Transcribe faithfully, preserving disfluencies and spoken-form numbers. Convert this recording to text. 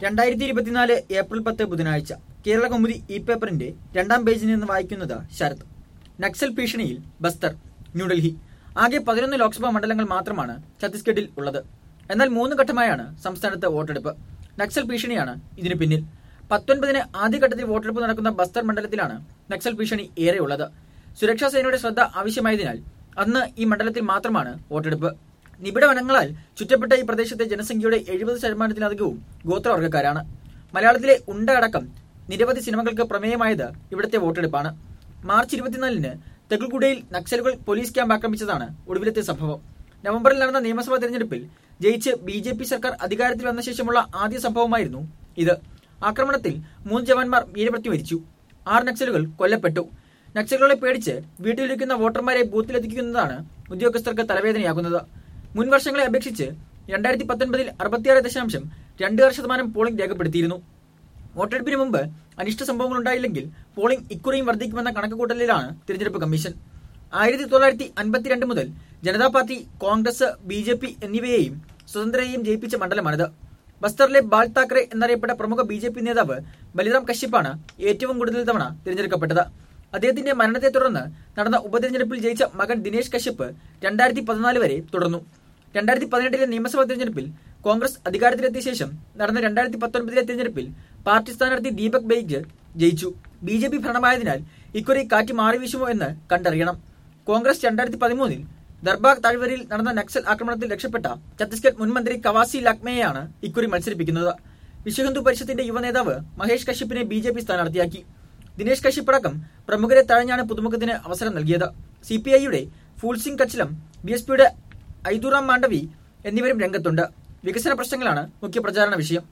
രണ്ടായിരത്തി ഇരുപത്തിനാല് ഏപ്രിൽ പത്ത് ബുധനാഴ്ച കേരള കൗമുദി ഇ പേപ്പറിന്റെ രണ്ടാം പേജിൽ നിന്ന് വായിക്കുന്നത് ശരത്. നക്സൽ ഭീഷണിയിൽ ബസ്തർ, ന്യൂഡൽഹി. ആകെ പതിനൊന്ന് ലോക്സഭാ മണ്ഡലങ്ങൾ മാത്രമാണ് ഛത്തീസ്ഗഡിൽ ഉള്ളത്. എന്നാൽ മൂന്ന് ഘട്ടമായാണ് സംസ്ഥാനത്ത് വോട്ടെടുപ്പ്. നക്സൽ ഭീഷണിയാണ് ഇതിന് പിന്നിൽ. പത്തൊൻപതിന് ആദ്യഘട്ടത്തിൽ വോട്ടെടുപ്പ് നടക്കുന്ന ബസ്തർ മണ്ഡലത്തിലാണ് നക്സൽ ഭീഷണി ഏറെയുള്ളത്. സുരക്ഷാ സേനയുടെ ശ്രദ്ധ ആവശ്യമായതിനാൽ അന്ന് ഈ മണ്ഡലത്തിൽ മാത്രമാണ് വോട്ടെടുപ്പ്. നിബിഡ വനങ്ങളാൽ ചുറ്റപ്പെട്ട ഈ പ്രദേശത്തെ ജനസംഖ്യയുടെ എഴുപത് ശതമാനത്തിലധികവും ഗോത്രവർഗ്ഗക്കാരാണ്. മലയാളത്തിലെ ഉണ്ട അടക്കം നിരവധി സിനിമകൾക്ക് പ്രമേയമായത് ഇവിടുത്തെ വോട്ടെടുപ്പാണ്. മാർച്ച് ഇരുപത്തിനാലിന് തെഗുൽഗുഡയിൽ നക്സലുകൾ പോലീസ് ക്യാമ്പ് ആക്രമിച്ചതാണ് ഒടുവിലത്തെ സംഭവം. നവംബറിൽ നടന്ന നിയമസഭാ തെരഞ്ഞെടുപ്പിൽ ജയിച്ച് ബി ജെ പി സർക്കാർ അധികാരത്തിൽ വന്ന ശേഷമുള്ള ആദ്യ സംഭവമായിരുന്നു ഇത്. ആക്രമണത്തിൽ മൂന്ന് ജവാന്മാർ വീരമൃത്യു വരിച്ചു. ആറ് നക്സലുകൾ കൊല്ലപ്പെട്ടു. നക്സലുകളെ പേടിച്ച് വീട്ടിലിരിക്കുന്ന വോട്ടർമാരെ ബൂത്തിലെത്തിക്കുന്നതാണ് ഉദ്യോഗസ്ഥർക്ക് തലവേദനയാകുന്നത്. മുൻ വർഷങ്ങളെ അപേക്ഷിച്ച് രണ്ടായിരത്തി പത്തൊൻപതിൽ അറുപത്തിയാറ് ദശാംശം രണ്ട് ആറ് ശതമാനം പോളിംഗ് രേഖപ്പെടുത്തിയിരുന്നു. വോട്ടെടുപ്പിന് മുമ്പ് അനിഷ്ട സംഭവങ്ങൾ ഉണ്ടായില്ലെങ്കിൽ പോളിംഗ് ഇക്കുറിയും വർദ്ധിക്കുമെന്ന കണക്കുകൂട്ടലിലാണ് തിരഞ്ഞെടുപ്പ് കമ്മീഷൻ. ആയിരത്തി തൊള്ളായിരത്തി അൻപത്തിരണ്ട് മുതൽ Janata party, Congress, B J P എന്നിവയെയും സ്വതന്ത്രരെയും ജയിപ്പിച്ച മണ്ഡലമാണിത്. ബസ്തറിലെ ബാൽ താക്കറെ എന്നറിയപ്പെട്ട പ്രമുഖ ബി ജെ പി നേതാവ് ബലിറാം കശ്യപ്പാണ് ഏറ്റവും കൂടുതൽ തവണ തിരഞ്ഞെടുക്കപ്പെട്ടത്. അദ്ദേഹത്തിന്റെ മരണത്തെ തുടർന്ന് നടന്ന ഉപതെരഞ്ഞെടുപ്പിൽ ജയിച്ച മകൻ ദിനേശ് കശ്യപ് രണ്ടായിരത്തി പതിനാല് വരെ തുടർന്നു. രണ്ടായിരത്തി പതിനെട്ടിലെ നിയമസഭാ തെരഞ്ഞെടുപ്പിൽ കോൺഗ്രസ് അധികാരത്തിലെത്തിയ ശേഷം നടന്ന രണ്ടായിരത്തി പത്തൊൻപതിലെ തെരഞ്ഞെടുപ്പിൽ പാർട്ടി സ്ഥാനാർത്ഥി ദീപക് ബൈജ് ജയിച്ചു. ബി ജെ പി ഭരണമായതിനാൽ ഇക്കുറി കാറ്റ് മാറിവീശുമോ എന്ന് കണ്ടറിയണം. കോൺഗ്രസ് രണ്ടായിരത്തി പതിമൂന്നിൽ ദർബാഗ് താഴ്വരയിൽ നടന്ന നക്സൽ ആക്രമണത്തിൽ രക്ഷപ്പെട്ട ഛത്തീസ്ഗഡ് മുൻമന്ത്രി കവാസി ലാക്മയെയാണ് ഇക്കുറി മത്സരിപ്പിക്കുന്നത്. Vishwa Hindu പരിഷത്തിന്റെ യുവനേതാവ് Mahesh കശ്യപിനെ B J P സ്ഥാനാർത്ഥിയാക്കി. Dinesh Kashyap അടക്കം പ്രമുഖരെ തഴഞ്ഞാണ് പുതുമുഖത്തിന് അവസരം നൽകിയത്. സി പി ഐയുടെ ഫൂൽസിംഗ് കച്ചിലം, ബി എസ് പിയുടെ ഐദുറാം മാണ്ഡവി എന്നിവരും രംഗത്തുണ്ട്. വികസന പ്രശ്നങ്ങളാണ് മുഖ്യ പ്രചാരണ വിഷയം.